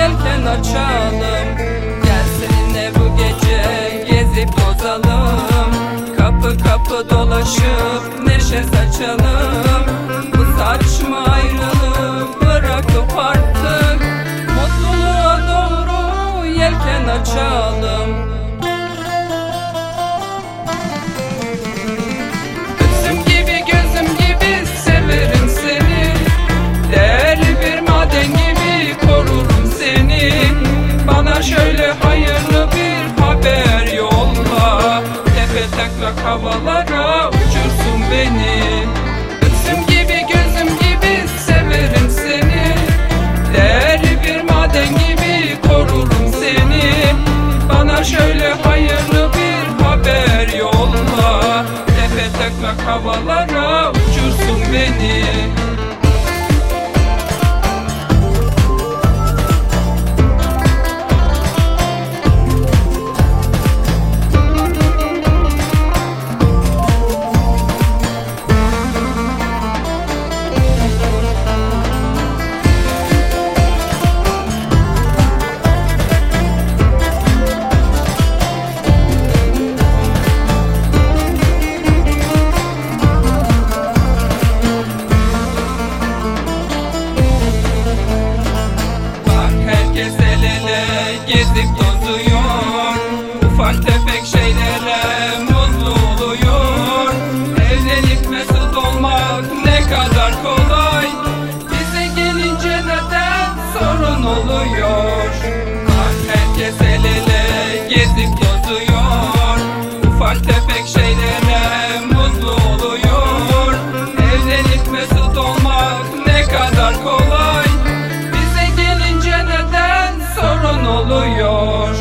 yelken açalım. Gel seninle bu gece gezip tozalım. Kapı kapı dolaşıp neşe saçalım. Bu saçma ayrılığı bırakıp artık mutluluğa doğru yelken açalım. Gözüm gibi gözüm gibi severim seni. Değerli bir maden gibi korurum seni. Bana şöyle hayırlı bir haber yolla. Tepe taklak havalara uçursun beni. Gözüm gibi gözüm gibi severim seni. Değerli bir maden gibi korurum seni. Bana şöyle hayırlı bir haber yolla. Tepe taklak havalara uçursun beni. Gezip tozuyor, ufak tefek şeylere mutlu oluyor. Evlenip mesut olmak ne kadar kolay, bize gelince neden sorun oluyor? Bak herkes el ele gezip tozuyor, ufak tefek şeylere mutlu oluyor. Evlenip mesut olmak ne kadar kolay, bize gelince neden sorun oluyor?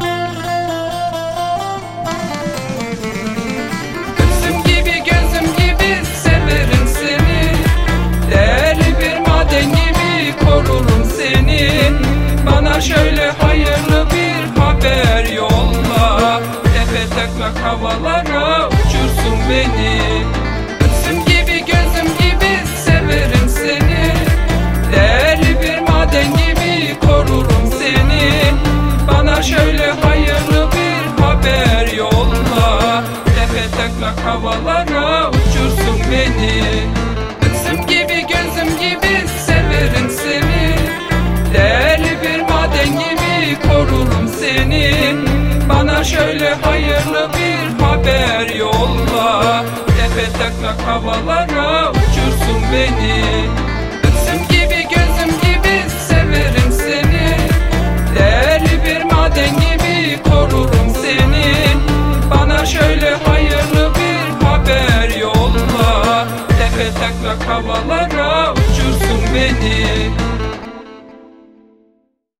Gözüm gibi gözüm gibi severim seni. Değerli bir maden gibi korurum seni. Bana şöyle hayırlı bir haber yolla. Tepe taklak havalara uçursun beni. Gözüm gibi gözüm gibi severim seni. Değerli bir maden gibi korurum seni. Bana şöyle hayırlı bir haber yolla. Tepe taklak havalara uçursun beni. Gözüm gibi gözüm gibi severim seni. Değerli bir maden gibi korurum seni. Bana şöyle hayırlı bir haber yolla. Tepe taklak havalara uçursun beni. Gözüm gibi gözüm gibi severim seni. Değerli bir maden gibi korurum seni. Bana şöyle hayırlı bir haber yolla. Tepe taklak havalara uçursun beni.